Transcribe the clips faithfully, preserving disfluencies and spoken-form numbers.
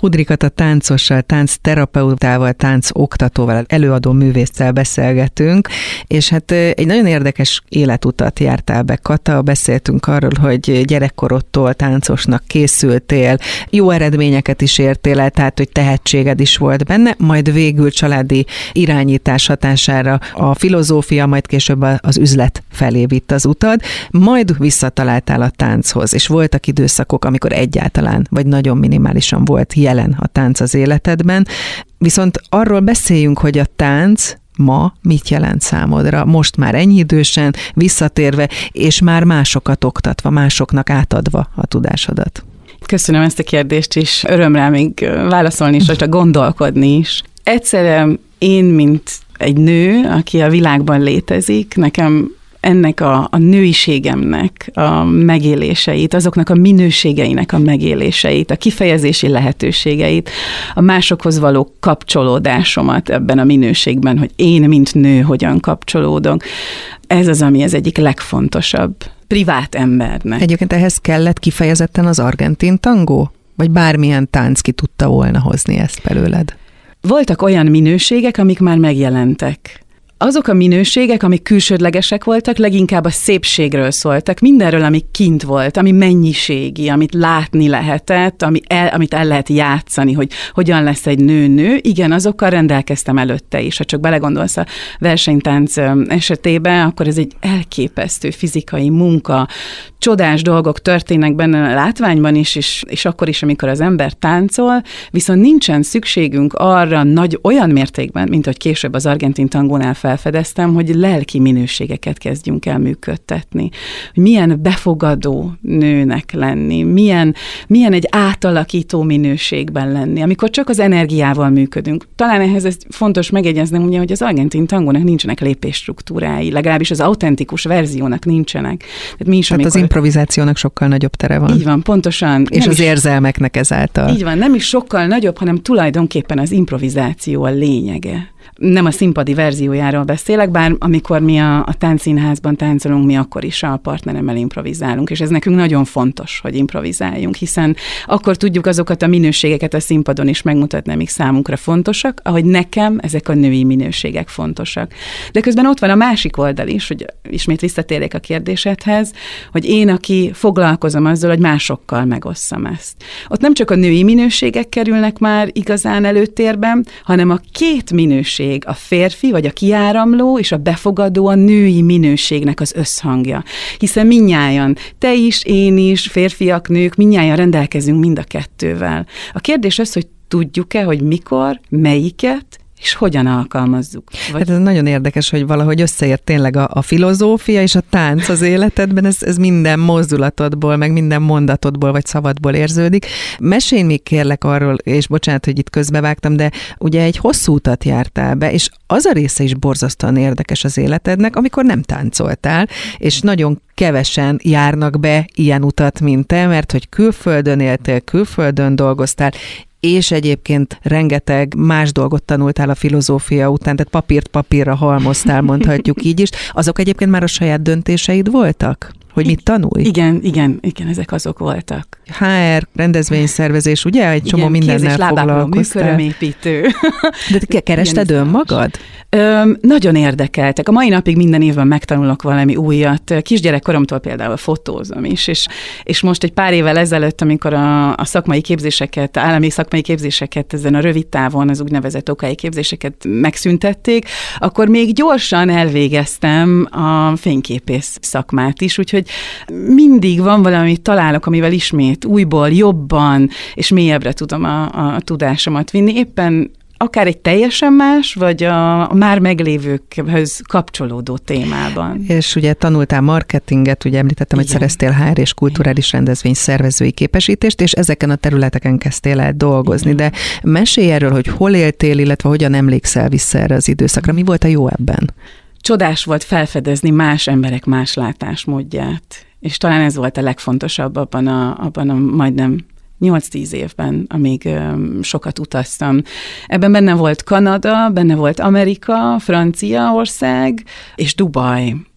Hudrikata táncossal, táncterapeutával, táncoktatóval, előadó művésszel beszélgetünk, és hát egy nagyon érdekes életutat jártál be, Kata. Beszéltünk arról, hogy gyerekkorodtól táncosnak készültél, jó eredményeket is értél el, tehát hogy tehetséged is volt benne, majd végül családi irányítás hatására a filozófia, majd később az üzlet felé vitt az utad, majd visszataláltál a tánchoz, és voltak időszakok, amikor egyáltalán, vagy nagyon minimálisan volt jelen a tánc az életedben. Viszont arról beszéljünk, hogy a tánc ma mit jelent számodra, most már ennyi idősen, visszatérve, és már másokat oktatva, másoknak átadva a tudásodat. Köszönöm ezt a kérdést is, öröm rá még válaszolni is, vagy gondolkodni is. Egyszerűen én, mint egy nő, aki a világban létezik, nekem ennek a, a nőiségemnek a megéléseit, azoknak a minőségeinek a megéléseit, a kifejezési lehetőségeit, a másokhoz való kapcsolódásomat ebben a minőségben, hogy én, mint nő, hogyan kapcsolódok. Ez az, ami az egyik legfontosabb privát embernek. Egyébként ehhez kellett kifejezetten az argentin tangó? Vagy bármilyen tánc ki tudta volna hozni ezt belőled? Voltak olyan minőségek, amik már megjelentek. Azok a minőségek, amik külsődlegesek voltak, leginkább a szépségről szóltak, mindenről, ami kint volt, ami mennyiségi, amit látni lehetett, ami el, amit el lehet játszani, hogy hogyan lesz egy nő-nő. Igen, azokkal rendelkeztem előtte is. Ha csak belegondolsz a versenytánc esetében, akkor ez egy elképesztő fizikai munka, csodás dolgok történnek benne a látványban is, és, és akkor is, amikor az ember táncol, viszont nincsen szükségünk arra nagy olyan mértékben, mint hogy később az argentin tangónál felfedeztem, hogy lelki minőségeket kezdjünk el működtetni. Hogy milyen befogadó nőnek lenni, milyen, milyen egy átalakító minőségben lenni, amikor csak az energiával működünk. Talán ehhez ez fontos megjegyeznem, ugye, hogy az argentin tangónak nincsenek lépésstruktúrái, legalábbis az autentikus verziónak nincsenek. Tehát mi is, Tehát amikor... az improvizációnak sokkal nagyobb tere van. Így van, pontosan. És nem az is... érzelmeknek ezáltal. Így van, nem is sokkal nagyobb, hanem tulajdonképpen az improvizáció a lényege. Nem a színpadi verziójáról beszélek, bár amikor mi a, a táncszínházban táncolunk, mi akkor is a partneremmel improvizálunk, és ez nekünk nagyon fontos, hogy improvizáljunk, hiszen akkor tudjuk azokat a minőségeket a színpadon is megmutatni, amik számunkra fontosak, ahogy nekem ezek a női minőségek fontosak. De közben ott van a másik oldal is, hogy ismét visszatérjek a kérdésedhez, hogy én, aki foglalkozom azzal, hogy másokkal megosszam ezt. Ott nem csak a női minőségek kerülnek már igazán előtérben, hanem a két minőség, a férfi, vagy a kiáramló és a befogadó a női minőségnek az összhangja. Hiszen mindnyájan, te is, én is, férfiak, nők, mindnyájan rendelkezünk mind a kettővel. A kérdés az, hogy tudjuk-e, hogy mikor, melyiket, és hogyan alkalmazzuk. Vagy... Hát ez nagyon érdekes, hogy valahogy összeért tényleg a, a filozófia és a tánc az életedben, ez, ez minden mozdulatodból, meg minden mondatodból, vagy szavadból érződik. Mesélj még kérlek arról, és bocsánat, hogy itt közbevágtam, de ugye egy hosszú utat jártál be, és az a része is borzasztóan érdekes az életednek, amikor nem táncoltál, és nagyon kevesen járnak be ilyen utat, mint te, mert hogy külföldön éltél, külföldön dolgoztál, és egyébként rengeteg más dolgot tanultál a filozófia után, tehát papírt papírra halmoztál, mondhatjuk így is. Azok egyébként már a saját döntéseid voltak? Hogy mit tanulj? Igen, igen, igen, ezek azok voltak. há er, rendezvényszervezés, ugye? Egy csomó mindennel foglalkoztál. Műkörömépítő. De te kerested önmagad? Ö, nagyon érdekeltek. A mai napig minden évben megtanulok valami újat. Kisgyerekkoromtól például fotózom is, és, és most egy pár évvel ezelőtt, amikor a, a szakmai képzéseket, állami szakmai képzéseket ezen a rövid távon, az úgynevezett okai képzéseket megszüntették, akkor még gyorsan elvégeztem a fényképész szakmát is, úgyhogy mindig van valami, amit találok, amivel ismét újból, jobban és mélyebbre tudom a, a tudásomat vinni. Éppen akár egy teljesen más, vagy a már meglévőkhöz kapcsolódó témában. És ugye tanultál marketinget, ugye említettem, igen, hogy szereztél há er és kulturális rendezvény szervezői képesítést, és ezeken a területeken kezdtél el dolgozni. Igen. De mesélj erről, hogy hol éltél, illetve hogyan emlékszel vissza erre az időszakra. Mi volt a jó ebben? Csodás volt felfedezni más emberek más látásmódját, és talán ez volt a legfontosabb abban a, abban a majdnem nyolc-tíz évben, amíg um, sokat utaztam. Ebben benne volt Kanada, benne volt Amerika, Franciaország és Dubaj.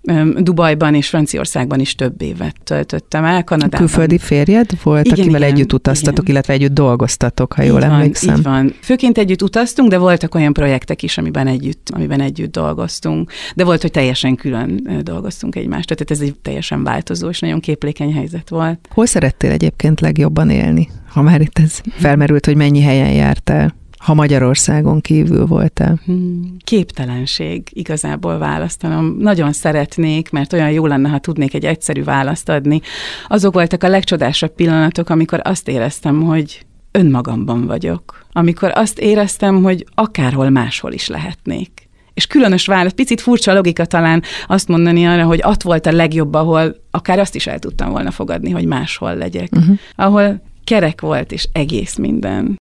Dubajban és Franciaországban is több évet töltöttem el, Kanadában. Külföldi férjed volt, igen, akivel igen, együtt utaztatok, igen. illetve együtt dolgoztatok, ha jól így emlékszem. Van, így van. Főként együtt utaztunk, de voltak olyan projektek is, amiben együtt, amiben együtt dolgoztunk. De volt, hogy teljesen külön dolgoztunk egymást. Tehát ez egy teljesen változó és nagyon képlékeny helyzet volt. Hol szerettél egyébként legjobban élni? Ha már itt ez felmerült, hogy mennyi helyen jártál, ha Magyarországon kívül voltál? Hmm. Képtelenség igazából választanom. Nagyon szeretnék, mert olyan jó lenne, ha tudnék egy egyszerű választ adni. Azok voltak a legcsodásabb pillanatok, amikor azt éreztem, hogy önmagamban vagyok. Amikor azt éreztem, hogy akárhol máshol is lehetnék. És különös válasz, picit furcsa logika talán azt mondani arra, hogy ott volt a legjobb, ahol akár azt is el tudtam volna fogadni, hogy máshol legyek. Uh-huh. Ahol kerek volt, és egész minden.